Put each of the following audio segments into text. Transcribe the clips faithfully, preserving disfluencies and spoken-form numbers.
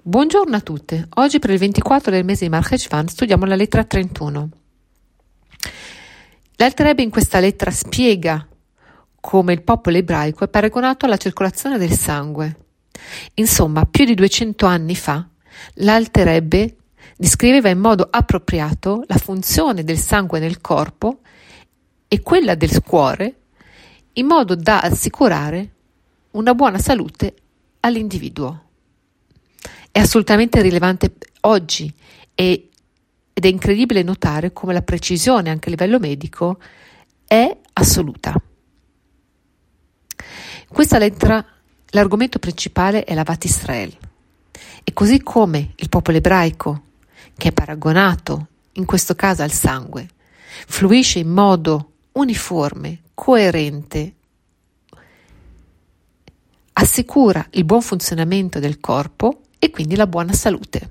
Buongiorno a tutte, oggi per il ventiquattro del mese di Marcheshvan studiamo la lettera trentuno. L'Alter Rebbe in questa lettera spiega come il popolo ebraico è paragonato alla circolazione del sangue. Insomma, più di duecento anni fa, l'Alter Rebbe descriveva in modo appropriato la funzione del sangue nel corpo e quella del cuore, in modo da assicurare una buona salute all'individuo. È assolutamente rilevante oggi e, ed è incredibile notare come la precisione anche a livello medico è assoluta. In questa lettera l'argomento principale è l'Avat Israel e così come il popolo ebraico, che è paragonato in questo caso al sangue, fluisce in modo uniforme, coerente, assicura il buon funzionamento del corpo e quindi la buona salute.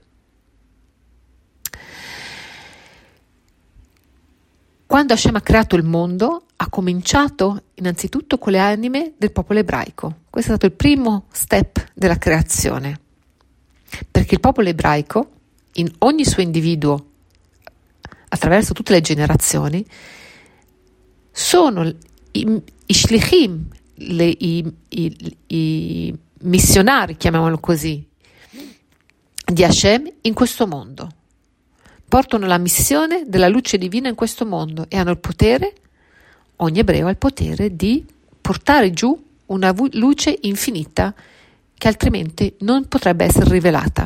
Quando Hashem ha creato il mondo, ha cominciato innanzitutto con le anime del popolo ebraico. Questo è stato il primo step della creazione, perché il popolo ebraico, in ogni suo individuo, attraverso tutte le generazioni, sono i, i shlichim, le, i, i, i missionari, chiamiamolo così, di Hashem in questo mondo. Portano la missione della luce divina in questo mondo e hanno il potere, ogni ebreo ha il potere di portare giù una luce infinita che altrimenti non potrebbe essere rivelata.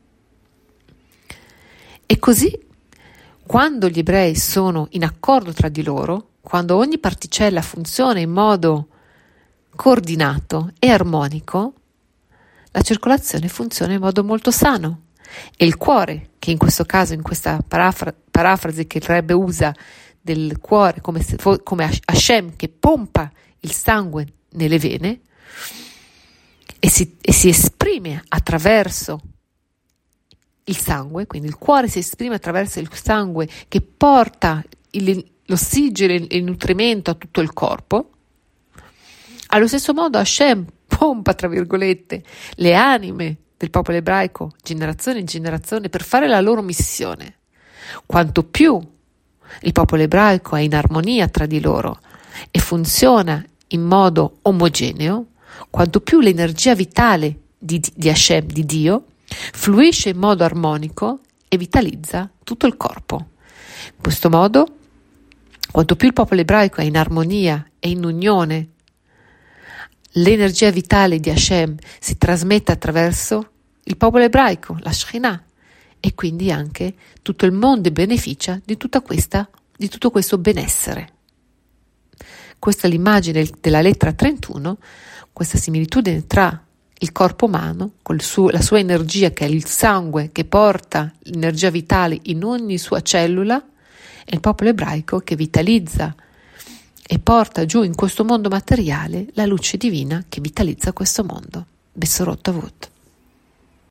E così, quando gli ebrei sono in accordo tra di loro, quando ogni particella funziona in modo coordinato e armonico, la circolazione funziona in modo molto sano e il cuore, che in questo caso, in questa parafra- parafrasi che il Rebbe usa del cuore come, se fo- come Hashem che pompa il sangue nelle vene e si, e si esprime attraverso il sangue, quindi il cuore si esprime attraverso il sangue che porta il, l'ossigeno e il nutrimento a tutto il corpo. Allo stesso modo Hashem pompa, tra virgolette, le anime del popolo ebraico generazione in generazione per fare la loro missione. Quanto più il popolo ebraico è in armonia tra di loro e funziona in modo omogeneo, quanto più l'energia vitale di, di Hashem, di Dio, fluisce in modo armonico e vitalizza tutto il corpo. In questo modo, quanto più il popolo ebraico è in armonia e in unione, l'energia vitale di Hashem si trasmette attraverso il popolo ebraico, la Shekhinah, e quindi anche tutto il mondo beneficia di tutta questa, di tutto questo benessere. Questa è l'immagine della lettera trentuno, questa similitudine tra il corpo umano, con il suo, la sua energia che è il sangue che porta l'energia vitale in ogni sua cellula, e il popolo ebraico che vitalizza e porta giù in questo mondo materiale la luce divina che vitalizza questo mondo. Bessorot Avot.